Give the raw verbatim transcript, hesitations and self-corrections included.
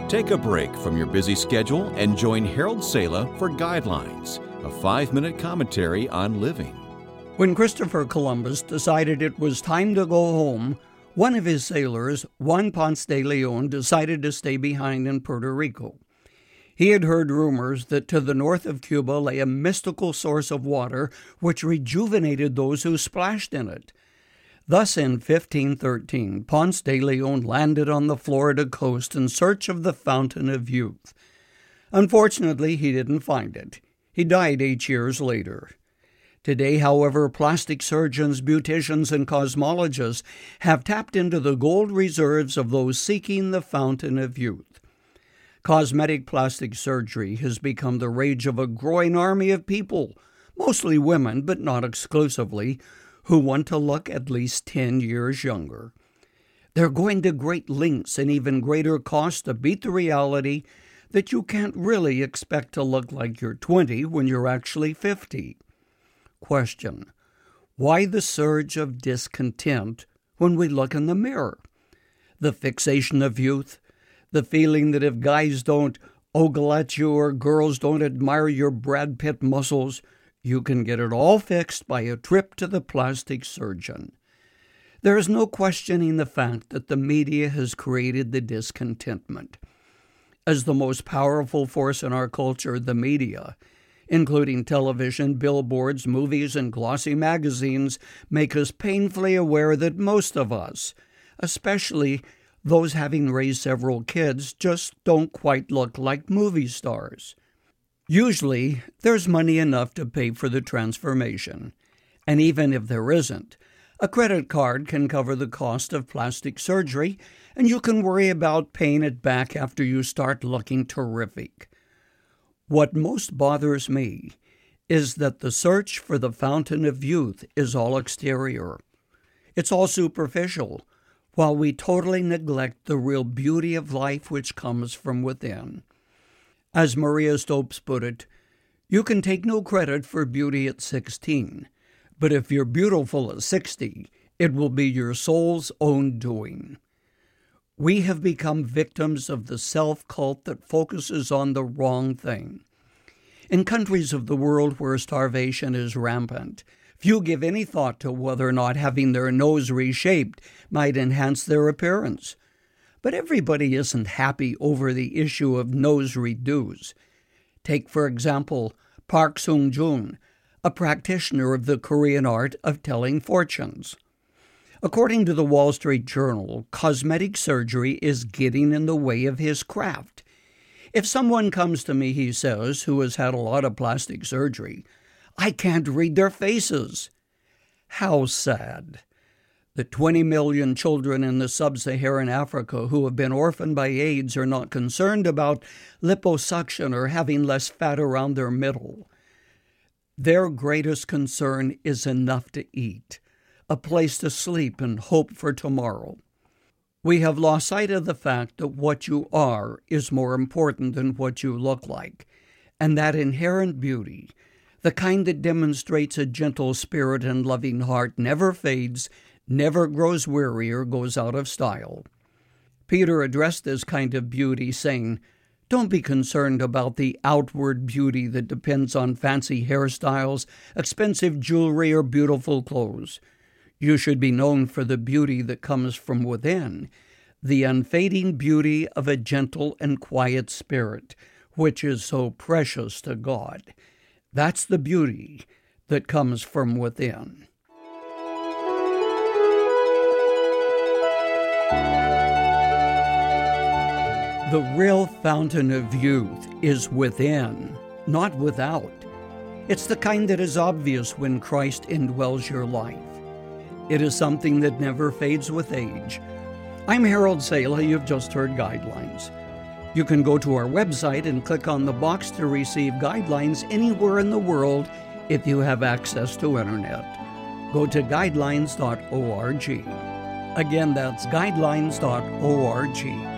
Take a break from your busy schedule and join Harold Sala for Guidelines, a five-minute commentary on living. When Christopher Columbus decided it was time to go home, one of his sailors, Juan Ponce de Leon, decided to stay behind in Puerto Rico. He had heard rumors that to the north of Cuba lay a mystical source of water which rejuvenated those who splashed in it. Thus, in fifteen thirteen, Ponce de Leon landed on the Florida coast in search of the Fountain of Youth. Unfortunately, he didn't find it. He died eight years later. Today, however, plastic surgeons, beauticians, and cosmologists have tapped into the gold reserves of those seeking the Fountain of Youth. Cosmetic plastic surgery has become the rage of a growing army of people, mostly women, but not exclusively, who want to look at least ten years younger. They're going to great lengths and even greater costs to beat the reality that you can't really expect to look like you're twenty when you're actually fifty. Question: why the surge of discontent when we look in the mirror? The fixation of youth, the feeling that if guys don't ogle at you or girls don't admire your Brad Pitt muscles, you can get it all fixed by a trip to the plastic surgeon. There is no questioning the fact that the media has created the discontentment. As the most powerful force in our culture, the media, including television, billboards, movies, and glossy magazines, make us painfully aware that most of us, especially those having raised several kids, just don't quite look like movie stars. Usually, there's money enough to pay for the transformation. And even if there isn't, a credit card can cover the cost of plastic surgery, and you can worry about paying it back after you start looking terrific. What most bothers me is that the search for the Fountain of Youth is all exterior. It's all superficial, while we totally neglect the real beauty of life which comes from within. As Maria Stopes put it, you can take no credit for beauty at sixteen, but if you're beautiful at sixty, it will be your soul's own doing. We have become victims of the self-cult that focuses on the wrong thing. In countries of the world where starvation is rampant, few give any thought to whether or not having their nose reshaped might enhance their appearance. But everybody isn't happy over the issue of nose redos. Take, for example, Park Sung-joon, a practitioner of the Korean art of telling fortunes. According to the Wall Street Journal, cosmetic surgery is getting in the way of his craft. If someone comes to me, he says, who has had a lot of plastic surgery, I can't read their faces. How sad. The twenty million children in the sub-Saharan Africa who have been orphaned by AIDS are not concerned about liposuction or having less fat around their middle. Their greatest concern is enough to eat, a place to sleep and hope for tomorrow. We have lost sight of the fact that what you are is more important than what you look like, and that inherent beauty, the kind that demonstrates a gentle spirit and loving heart, never fades, never grows weary or goes out of style. Peter addressed this kind of beauty, saying, "Don't be concerned about the outward beauty that depends on fancy hairstyles, expensive jewelry, or beautiful clothes. You should be known for the beauty that comes from within, the unfading beauty of a gentle and quiet spirit, which is so precious to God. That's the beauty that comes from within." The real fountain of youth is within, not without. It's the kind that is obvious when Christ indwells your life. It is something that never fades with age. I'm Harold Sala. You've just heard Guidelines. You can go to our website and click on the box to receive guidelines anywhere in the world if you have access to internet. Go to guidelines dot org. Again, that's guidelines dot org.